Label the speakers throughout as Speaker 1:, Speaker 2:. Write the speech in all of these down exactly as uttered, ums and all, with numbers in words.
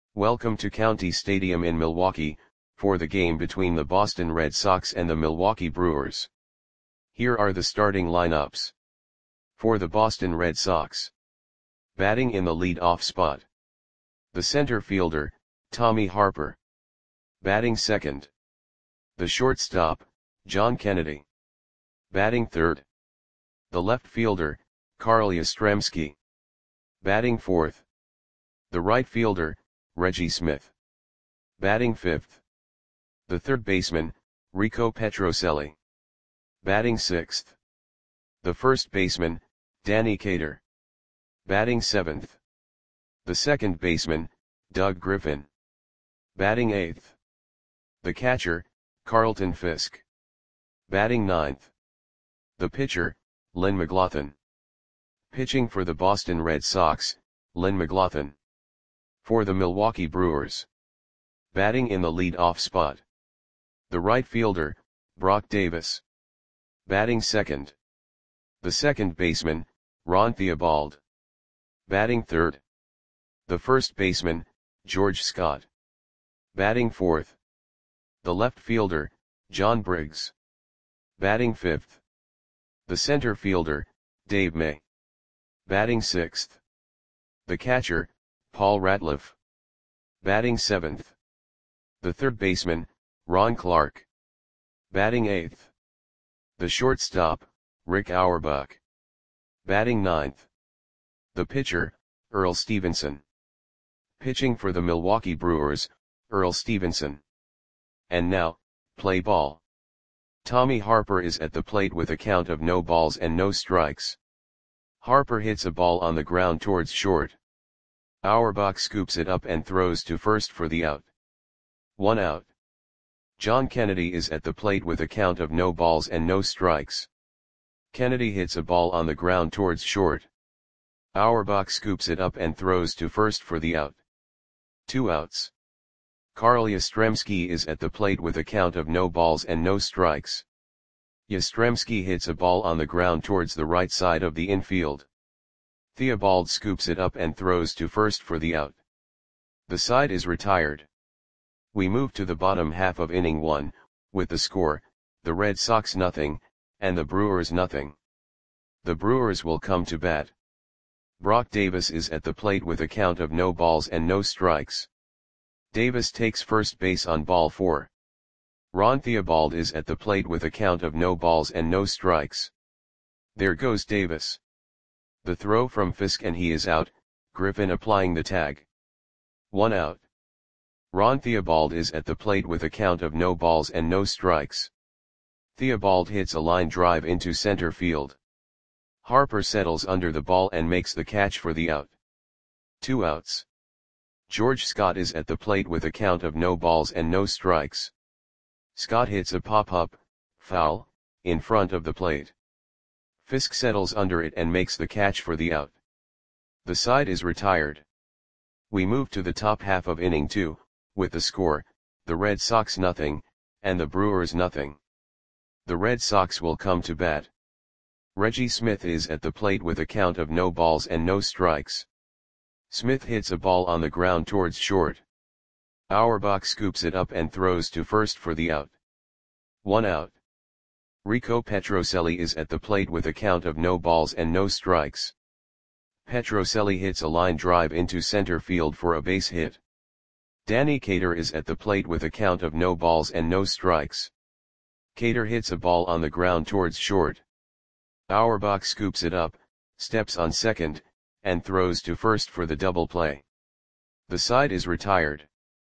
Speaker 1: Welcome to County Stadium in Milwaukee, for the game between the Boston Red Sox and the Milwaukee Brewers. Here are the starting lineups. For the Boston Red Sox. Batting in the lead-off spot. The center fielder, Tommy Harper. Batting second. The shortstop, John Kennedy. Batting third. The left fielder, Carl Yastrzemski. Batting fourth. The right fielder, Reggie Smith. Batting fifth. The third baseman, Rico Petrocelli. Batting sixth. The first baseman, Danny Cater. Batting seventh. The second baseman, Doug Griffin. Batting eighth. The catcher, Carlton Fisk. Batting ninth. The pitcher, Len McLaughlin. Pitching for the Boston Red Sox, Len McLaughlin. For the Milwaukee Brewers. Batting in the lead-off spot. The right fielder, Brock Davis. Batting second. The second baseman, Ron Theobald. Batting third. The first baseman, George Scott. Batting fourth. The left fielder, John Briggs. Batting fifth. The center fielder, Dave May. Batting sixth. The catcher, Paul Ratliff. Batting seventh. The third baseman, Ron Clark. Batting eighth. The shortstop, Rick Auerbach. Batting ninth. The pitcher, Earl Stevenson. Pitching for the Milwaukee Brewers, Earl Stevenson. And now, play ball. Tommy Harper is at the plate with a count of no balls and no strikes. Harper hits a ball on the ground towards short. Auerbach scoops it up and throws to first for the out. One out. John Kennedy is at the plate with a count of no balls and no strikes. Kennedy hits a ball on the ground towards short. Auerbach scoops it up and throws to first for the out. Two outs. Carl Yastrzemski is at the plate with a count of no balls and no strikes. Yastrzemski hits a ball on the ground towards the right side of the infield. Theobald scoops it up and throws to first for the out. The side is retired. We move to the bottom half of inning one, with the score, the Red Sox nothing, and the Brewers nothing. The Brewers will come to bat. Brock Davis is at the plate with a count of no balls and no strikes. Davis takes first base on ball four. Ron Theobald is at the plate with a count of no balls and no strikes. There goes Davis. The throw from Fisk and he is out, Griffin applying the tag. One out. Ron Theobald is at the plate with a count of no balls and no strikes. Theobald hits a line drive into center field. Harper settles under the ball and makes the catch for the out. Two outs. George Scott is at the plate with a count of no balls and no strikes. Scott hits a pop-up, foul, in front of the plate. Fisk settles under it and makes the catch for the out. The side is retired. We move to the top half of inning two, with the score, the Red Sox nothing, and the Brewers nothing. The Red Sox will come to bat. Reggie Smith is at the plate with a count of no balls and no strikes. Smith hits a ball on the ground towards short. Auerbach scoops it up and throws to first for the out. One out. Rico Petrocelli is at the plate with a count of no balls and no strikes. Petrocelli hits a line drive into center field for a base hit. Danny Cater is at the plate with a count of no balls and no strikes. Cater hits a ball on the ground towards short. Auerbach scoops it up, steps on second, and throws to first for the double play. The side is retired.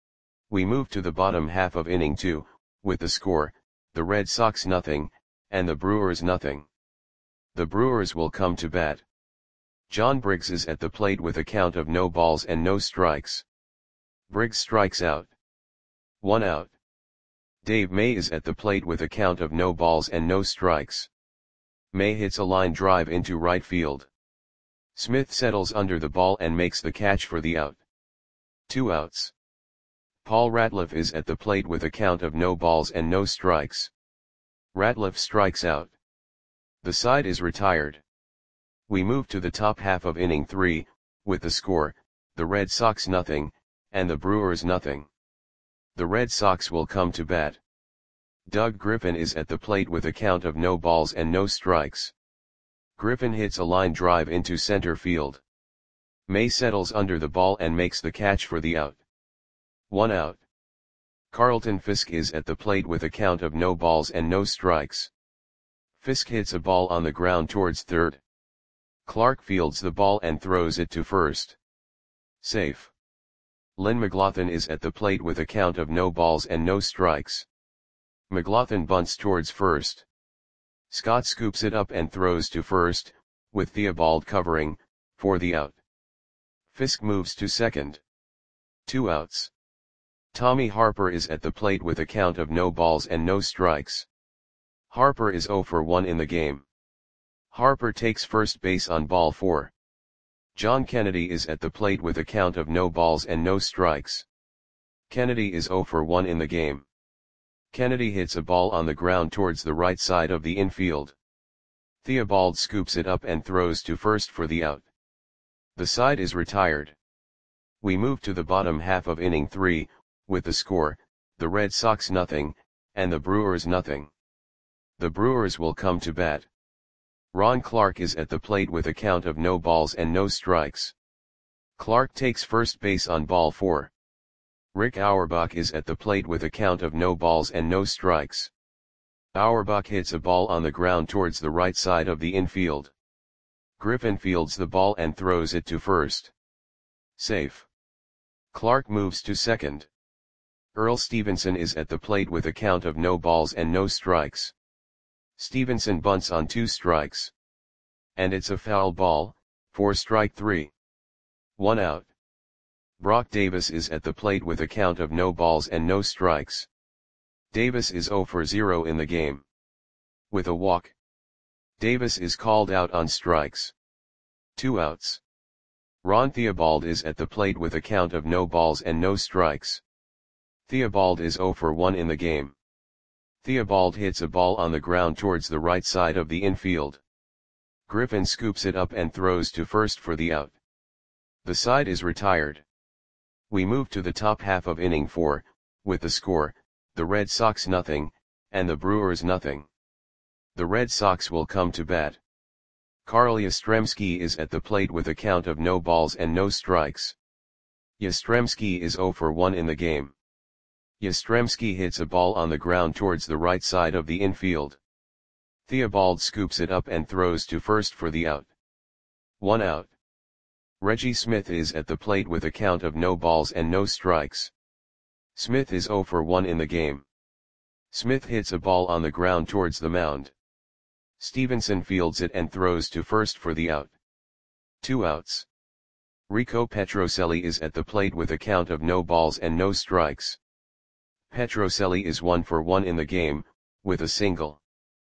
Speaker 1: We move to the bottom half of inning two, with the score, the Red Sox nothing, and the Brewers nothing. The Brewers will come to bat. John Briggs is at the plate with a count of no balls and no strikes. Briggs strikes out. One out. Dave May is at the plate with a count of no balls and no strikes. May hits a line drive into right field. Smith settles under the ball and makes the catch for the out. Two outs. Paul Ratliff is at the plate with a count of no balls and no strikes. Ratliff strikes out. The side is retired. We move to the top half of inning three, with the score, the Red Sox nothing, and the Brewers nothing. The Red Sox will come to bat. Doug Griffin is at the plate with a count of no balls and no strikes. Griffin hits a line drive into center field. May settles under the ball and makes the catch for the out. One out. Carlton Fisk is at the plate with a count of no balls and no strikes. Fisk hits a ball on the ground towards third. Clark fields the ball and throws it to first. Safe. Lynn McLaughlin is at the plate with a count of no balls and no strikes. McLaughlin bunts towards first. Scott scoops it up and throws to first, with Theobald covering, for the out. Fisk moves to second. Two outs. Tommy Harper is at the plate with a count of no balls and no strikes. Harper is oh for one in the game. Harper takes first base on ball four. John Kennedy is at the plate with a count of no balls and no strikes. Kennedy is oh for one in the game. Kennedy hits a ball on the ground towards the right side of the infield. Theobald scoops it up and throws to first for the out. The side is retired. We move to the bottom half of inning three, with the score, the Red Sox nothing, and the Brewers nothing. The Brewers will come to bat. Ron Clark is at the plate with a count of no balls and no strikes. Clark takes first base on ball four. Rick Auerbach is at the plate with a count of no balls and no strikes. Auerbach hits a ball on the ground towards the right side of the infield. Griffin fields the ball and throws it to first. Safe. Clark moves to second. Earl Stevenson is at the plate with a count of no balls and no strikes. Stevenson bunts on two strikes. And it's a foul ball, for strike three. One out. Brock Davis is at the plate with a count of no balls and no strikes. Davis is oh for zero in the game. With a walk. Davis is called out on strikes. Two outs. Ron Theobald is at the plate with a count of no balls and no strikes. Theobald is oh for one in the game. Theobald hits a ball on the ground towards the right side of the infield. Griffin scoops it up and throws to first for the out. The side is retired. We move to the top half of inning four, with the score, the Red Sox nothing, and the Brewers nothing. The Red Sox will come to bat. Carl Yastrzemski is at the plate with a count of no balls and no strikes. Yastrzemski is oh for one in the game. Yastrzemski hits a ball on the ground towards the right side of the infield. Theobald scoops it up and throws to first for the out. One out. Reggie Smith is at the plate with a count of no balls and no strikes. Smith is oh for one in the game. Smith hits a ball on the ground towards the mound. Stevenson fields it and throws to first for the out. Two outs. Rico Petrocelli is at the plate with a count of no balls and no strikes. Petrocelli is one for one in the game, with a single.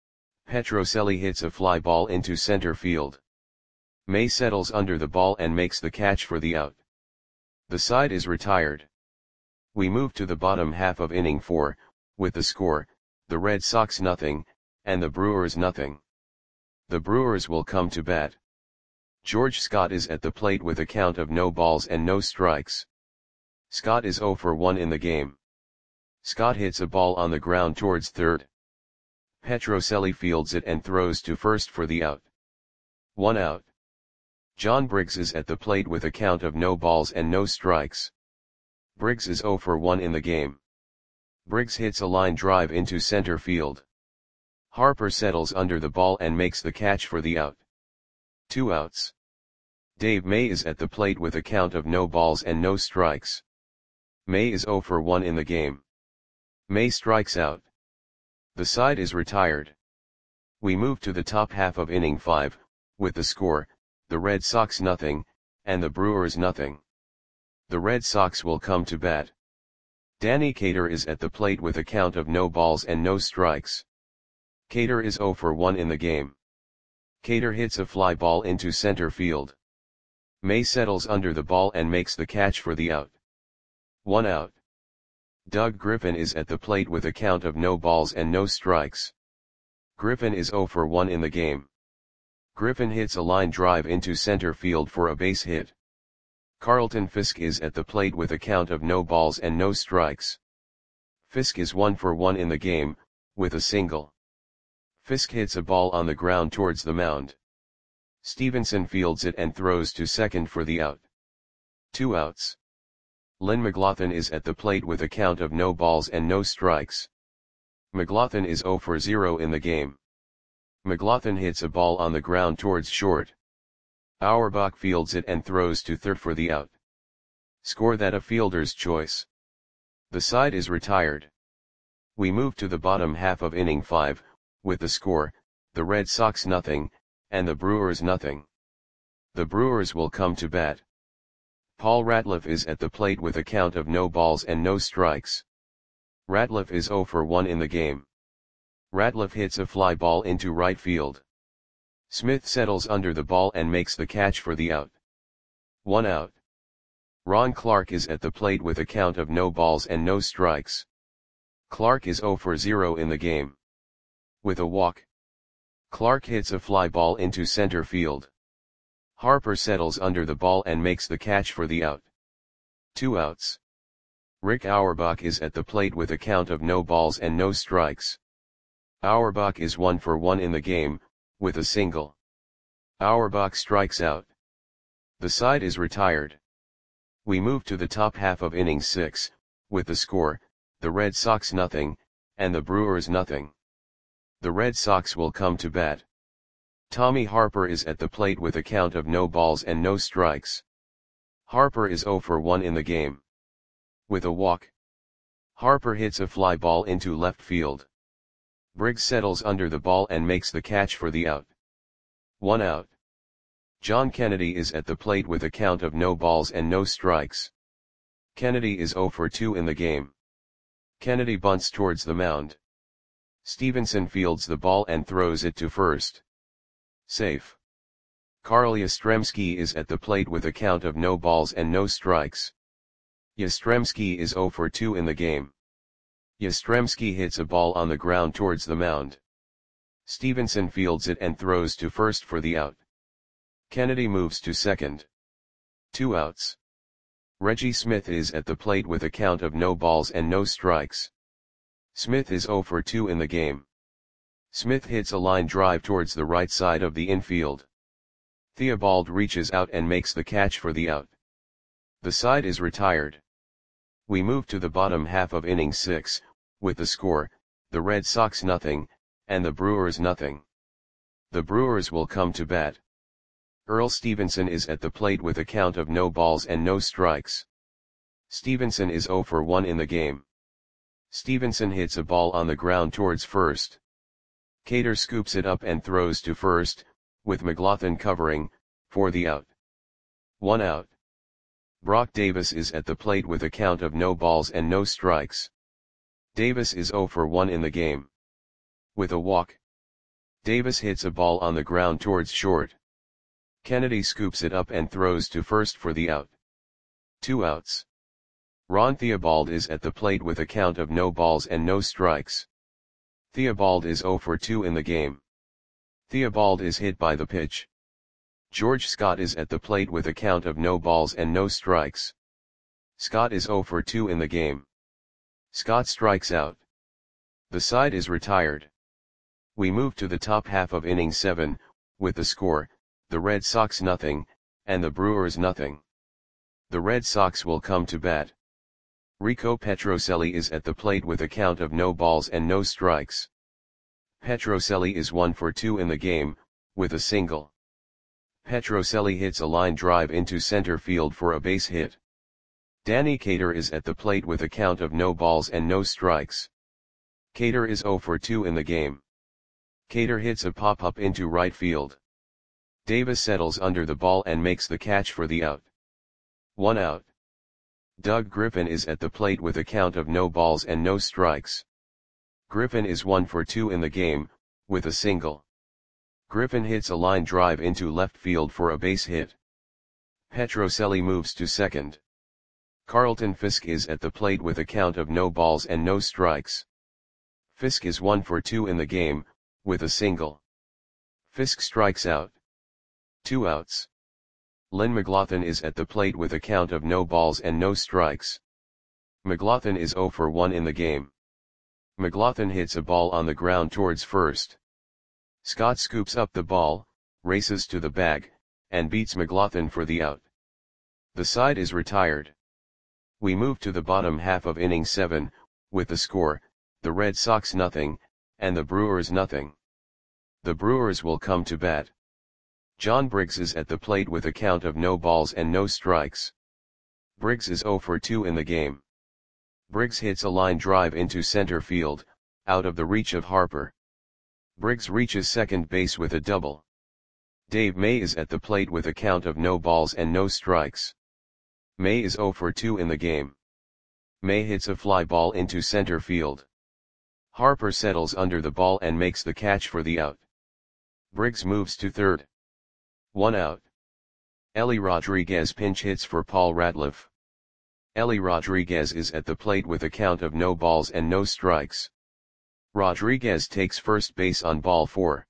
Speaker 1: Petrocelli hits a fly ball into center field. May settles under the ball and makes the catch for the out. The side is retired. We move to the bottom half of inning four, with the score, the Red Sox nothing, and the Brewers nothing. The Brewers will come to bat. George Scott is at the plate with a count of no balls and no strikes. Scott is oh for one in the game. Scott hits a ball on the ground towards third. Petrocelli fields it and throws to first for the out. One out. John Briggs is at the plate with a count of no balls and no strikes. Briggs is oh for one in the game. Briggs hits a line drive into center field. Harper settles under the ball and makes the catch for the out. Two outs. Dave May is at the plate with a count of no balls and no strikes. May is oh for one in the game. May strikes out. The side is retired. We move to the top half of inning five, with the score, the Red Sox nothing, and the Brewers nothing. The Red Sox will come to bat. Danny Cater is at the plate with a count of no balls and no strikes. Cater is oh for one in the game. Cater hits a fly ball into center field. May settles under the ball and makes the catch for the out. One out. Doug Griffin is at the plate with a count of no balls and no strikes. Griffin is oh for one in the game. Griffin hits a line drive into center field for a base hit. Carlton Fisk is at the plate with a count of no balls and no strikes. Fisk is one for one in the game, with a single. Fisk hits a ball on the ground towards the mound. Stevenson fields it and throws to second for the out. Two outs. Lynn McLaughlin is at the plate with a count of no balls and no strikes. McLaughlin is zero for zero in the game. McLaughlin hits a ball on the ground towards short. Auerbach fields it and throws to third for the out. Score that a fielder's choice. The side is retired. We move to the bottom half of inning five, with the score, the Red Sox nothing, and the Brewers nothing. The Brewers will come to bat. Paul Ratliff is at the plate with a count of no balls and no strikes. Ratliff is zero for one in the game. Ratliff hits a fly ball into right field. Smith settles under the ball and makes the catch for the out. One out. Ron Clark is at the plate with a count of no balls and no strikes. Clark is zero for zero in the game. With a walk, Clark hits a fly ball into center field. Harper settles under the ball and makes the catch for the out. Two outs. Rick Auerbach is at the plate with a count of no balls and no strikes. Auerbach is one for one in the game, with a single. Auerbach strikes out. The side is retired. We move to the top half of inning six, with the score, the Red Sox nothing, and the Brewers nothing. The Red Sox will come to bat. Tommy Harper is at the plate with a count of no balls and no strikes. Harper is zero for one in the game. With a walk, Harper hits a fly ball into left field. Briggs settles under the ball and makes the catch for the out. One out. John Kennedy is at the plate with a count of no balls and no strikes. Kennedy is zero for two in the game. Kennedy bunts towards the mound. Stevenson fields the ball and throws it to first. Safe. Carl Yastrzemski is at the plate with a count of no balls and no strikes. Yastrzemski is zero for two in the game. Yastrzemski hits a ball on the ground towards the mound. Stevenson fields it and throws to first for the out. Kennedy moves to second. Two outs. Reggie Smith is at the plate with a count of no balls and no strikes. Smith is zero for two in the game. Smith hits a line drive towards the right side of the infield. Theobald reaches out and makes the catch for the out. The side is retired. We move to the bottom half of inning six, with the score, the Red Sox nothing, and the Brewers nothing. The Brewers will come to bat. Earl Stevenson is at the plate with a count of no balls and no strikes. Stevenson is zero for one in the game. Stevenson hits a ball on the ground towards first. Cater scoops it up and throws to first, with McLaughlin covering, for the out. One out. Brock Davis is at the plate with a count of no balls and no strikes. Davis is zero for one in the game. With a walk, Davis hits a ball on the ground towards short. Kennedy scoops it up and throws to first for the out. Two outs. Ron Theobald is at the plate with a count of no balls and no strikes. Theobald is zero for two in the game. Theobald is hit by the pitch. George Scott is at the plate with a count of no balls and no strikes. Scott is zero for two in the game. Scott strikes out. The side is retired. We move to the top half of inning seven, with the score, the Red Sox nothing, and the Brewers nothing. The Red Sox will come to bat. Rico Petrocelli is at the plate with a count of no balls and no strikes. Petrocelli is one for two in the game, with a single. Petrocelli hits a line drive into center field for a base hit. Danny Cater is at the plate with a count of no balls and no strikes. Cater is zero for two in the game. Cater hits a pop-up into right field. Davis settles under the ball and makes the catch for the out. One out. Doug Griffin is at the plate with a count of no balls and no strikes. Griffin is one for two in the game, with a single. Griffin hits a line drive into left field for a base hit. Petrocelli moves to second. Carlton Fisk is at the plate with a count of no balls and no strikes. Fisk is one for two in the game, with a single. Fisk strikes out. Two outs. Lynn McLaughlin is at the plate with a count of no balls and no strikes. McLaughlin is zero for one in the game. McLaughlin hits a ball on the ground towards first. Scott scoops up the ball, races to the bag, and beats McLaughlin for the out. The side is retired. We move to the bottom half of inning seven, with the score, the Red Sox nothing, and the Brewers nothing. The Brewers will come to bat. John Briggs is at the plate with a count of no balls and no strikes. Briggs is zero for two in the game. Briggs hits a line drive into center field, out of the reach of Harper. Briggs reaches second base with a double. Dave May is at the plate with a count of no balls and no strikes. May is zero for two in the game. May hits a fly ball into center field. Harper settles under the ball and makes the catch for the out. Briggs moves to third. One out. Ellie Rodriguez pinch hits for Paul Ratliff. Ellie Rodriguez is at the plate with a count of no balls and no strikes. Rodriguez takes first base on ball four.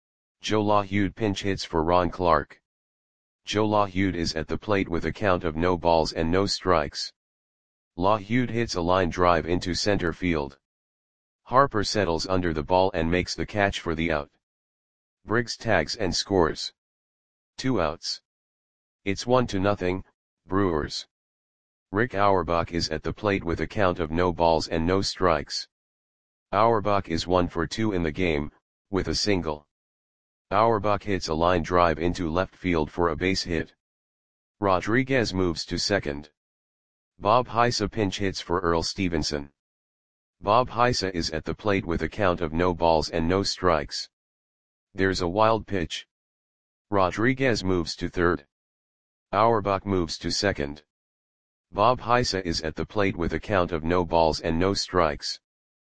Speaker 1: Joe LaHude pinch hits for Ron Clark. Joe LaHude is at the plate with a count of no balls and no strikes. LaHude hits a line drive into center field. Harper settles under the ball and makes the catch for the out. Briggs tags and scores. Two outs. It's one to nothing, Brewers. Rick Auerbach is at the plate with a count of no balls and no strikes. Auerbach is one for two in the game, with a single. Auerbach hits a line drive into left field for a base hit. Rodriguez moves to second. Bob Heisa pinch hits for Earl Stevenson. Bob Heisa is at the plate with a count of no balls and no strikes. There's a wild pitch. Rodriguez moves to third. Auerbach moves to second. Bob Heisa is at the plate with a count of no balls and no strikes.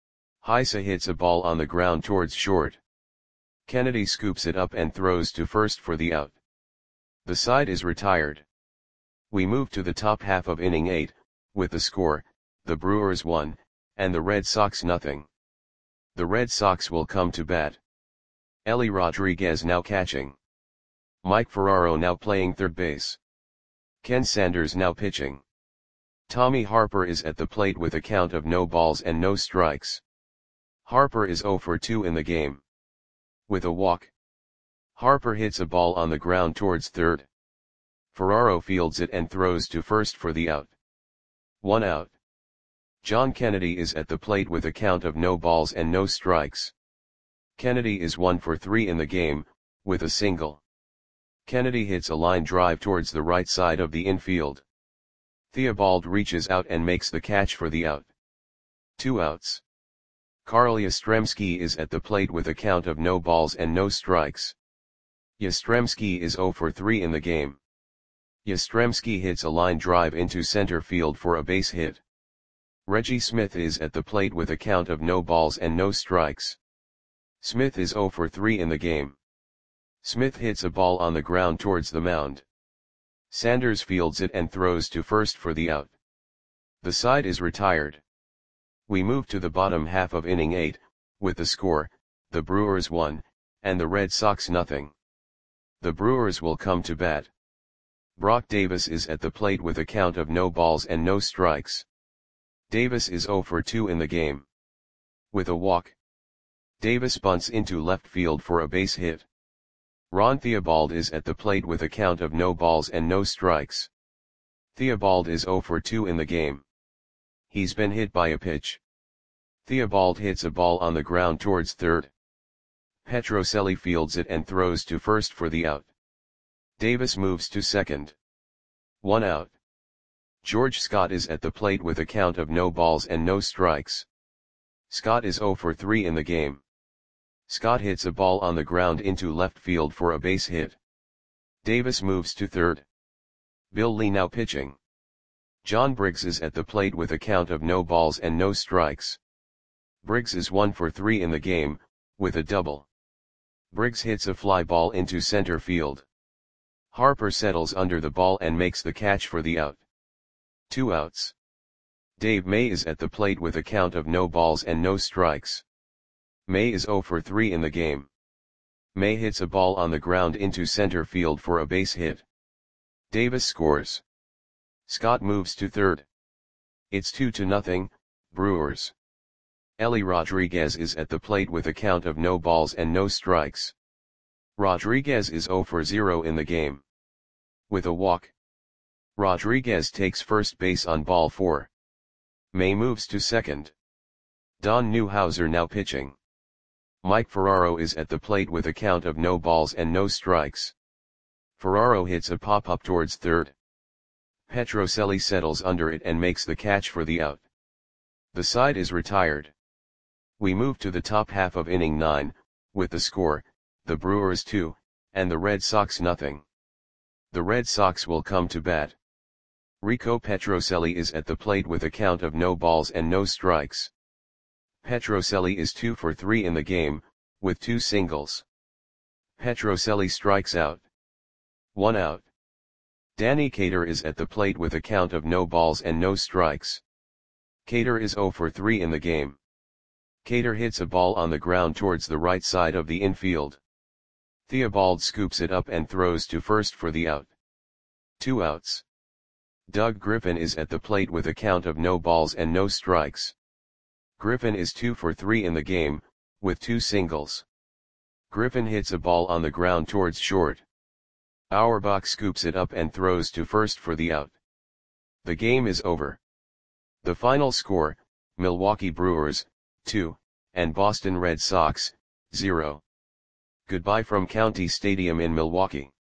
Speaker 1: Heisa hits a ball on the ground towards short. Kennedy scoops it up and throws to first for the out. The side is retired. We move to the top half of inning eight, with the score, the Brewers one, and the Red Sox nothing. The Red Sox will come to bat. Ellie Rodriguez now catching. Mike Ferraro now playing third base. Ken Sanders now pitching. Tommy Harper is at the plate with a count of no balls and no strikes. Harper is zero for two in the game. With a walk. Harper hits a ball on the ground towards third. Ferraro fields it and throws to first for the out. One out. John Kennedy is at the plate with a count of no balls and no strikes. Kennedy is one for three in the game, with a single. Kennedy hits a line drive towards the right side of the infield. Theobald reaches out and makes the catch for the out. Two outs. Carl Yastrzemski is at the plate with a count of no balls and no strikes. Yastrzemski is zero for three in the game. Yastrzemski hits a line drive into center field for a base hit. Reggie Smith is at the plate with a count of no balls and no strikes. Smith is zero for three in the game. Smith hits a ball on the ground towards the mound. Sanders fields it and throws to first for the out. The side is retired. We move to the bottom half of inning eight, with the score, the Brewers one, and the Red Sox nothing. The Brewers will come to bat. Brock Davis is at the plate with a count of no balls and no strikes. Davis is zero for two in the game. With a walk. Davis bunts into left field for a base hit. Ron Theobald is at the plate with a count of no balls and no strikes. Theobald is zero for two in the game. He's been hit by a pitch. Theobald hits a ball on the ground towards third. Petrocelli fields it and throws to first for the out. Davis moves to second. One out. George Scott is at the plate with a count of no balls and no strikes. Scott is zero for three in the game. Scott hits a ball on the ground into left field for a base hit. Davis moves to third. Bill Lee now pitching. John Briggs is at the plate with a count of no balls and no strikes. Briggs is one for three in the game, with a double. Briggs hits a fly ball into center field. Harper settles under the ball and makes the catch for the out. Two outs. Dave May is at the plate with a count of no balls and no strikes. May is zero for three in the game. May hits a ball on the ground into center field for a base hit. Davis scores. Scott moves to third. It's two to nothing, Brewers. Ellie Rodriguez is at the plate with a count of no balls and no strikes. Rodriguez is zero for zero in the game. With a walk, Rodriguez takes first base on ball four. May moves to second. Don Newhouser now pitching. Mike Ferraro is at the plate with a count of no balls and no strikes. Ferraro hits a pop-up towards third. Petrocelli settles under it and makes the catch for the out. The side is retired. We move to the top half of inning nine, with the score, the Brewers two, and the Red Sox nothing. The Red Sox will come to bat. Rico Petrocelli is at the plate with a count of no balls and no strikes. Petrocelli is two for three in the game, with two singles. Petrocelli strikes out. One out. Danny Cater is at the plate with a count of no balls and no strikes. Cater is zero for three in the game. Cater hits a ball on the ground towards the right side of the infield. Theobald scoops it up and throws to first for the out. Two outs. Doug Griffin is at the plate with a count of no balls and no strikes. Griffin is two for three in the game, with two singles. Griffin hits a ball on the ground towards short. Auerbach scoops it up and throws to first for the out. The game is over. The final score, Milwaukee Brewers, two, and Boston Red Sox, zero. Goodbye from County Stadium in Milwaukee.